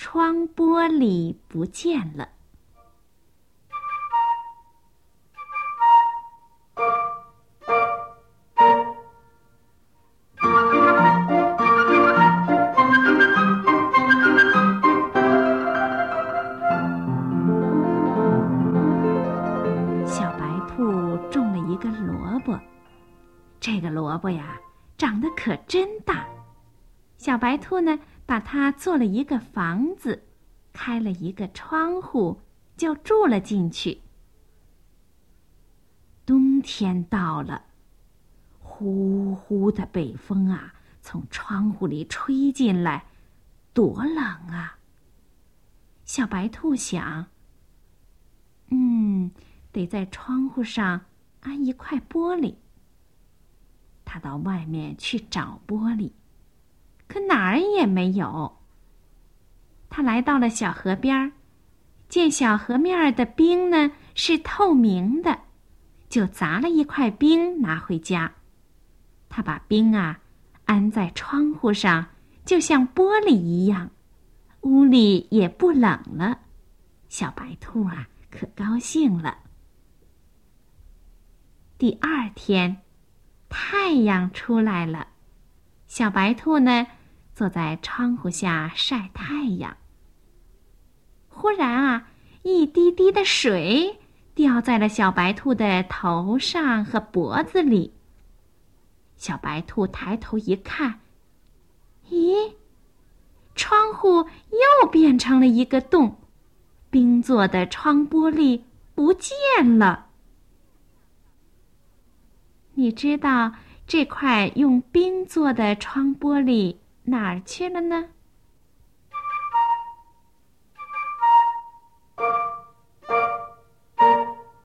窗玻璃不见了。小白兔种了一个萝卜，这个萝卜呀，长得可真大。小白兔呢，把它做了一个房子，开了一个窗户，就住了进去。冬天到了，呼呼的北风啊，从窗户里吹进来，多冷啊！小白兔想，得在窗户上安一块玻璃。它到外面去找玻璃，可哪儿也没有。他来到了小河边，见小河面的冰呢是透明的，就砸了一块冰拿回家。他把冰啊安在窗户上，就像玻璃一样，屋里也不冷了。小白兔啊可高兴了。第二天，太阳出来了，小白兔呢坐在窗户下晒太阳。忽然啊，一滴滴的水掉在了小白兔的头上和脖子里。小白兔抬头一看，咦，窗户又变成了一个洞，冰做的窗玻璃不见了。你知道这块用冰做的窗玻璃哪儿去了呢？